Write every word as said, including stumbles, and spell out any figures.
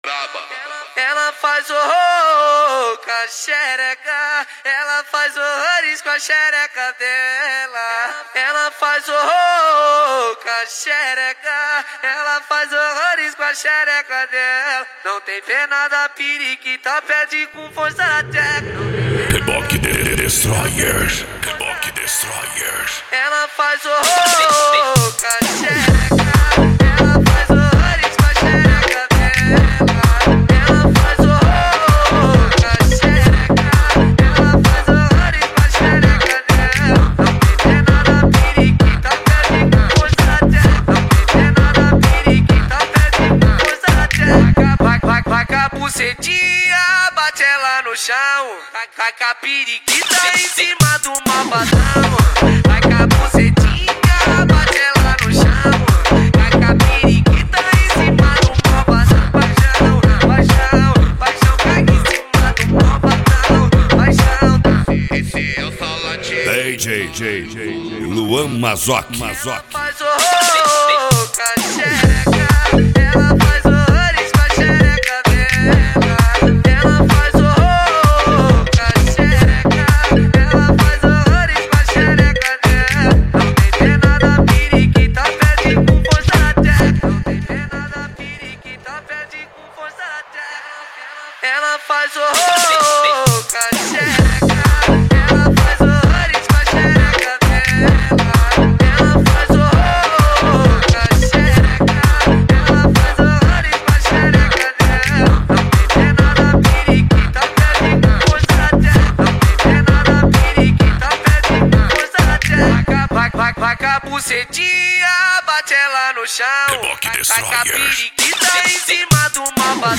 braba. Ela faz horror com a xereca, ela faz horrores com a xereca dela. Ela faz horror com a xereca, ela faz horrores com a xereca dela. Não tem pena da periquita, pede com força na teca. Reboque de Destroyers, Reboque Destroyers. Ela faz horror com a xereca, ela faz horrores com a xereca dela. Ela faz horror com a xereca, ela faz horrores com a xereca dela. Não tem pena da periquita, pede com força na teca. Não tem pena da periquita, pede com força na teca. Vai, vai, vai com a bucetinha, bate ela no chão. Vai com a periquita em cima do malvadão. Vai com a bucetinha, bate ela no chão. Vai com a periquita em cima do malvadão. Paixão, paixão, paixão, cai em cima do malvadão. Paixão, Esse é o Salatinho. D J J J Luan Mazoc, Mazoc. faz horror com a xereca, ela faz horrores com a xereca dela. Ela faz horror com a xereca, ela faz horrores com a xereca dela. Não tem pena da periquita, pede com força na teca. Não tem pena da periquita, pede com força na teca. Ela faz horror com a xereca, ela faz horrores com a xereca dela. Ela faz horror com a xereca, ela faz horrores com a xereca dela. Não tem pena da periquita, pede com força na teca. Não tem pena da periquita, pede com força na teca. Vai, vai, vai com a bucetinha, bate ela no chão. Reboque Vai com a Destroyers. periquita em cima do malvadão.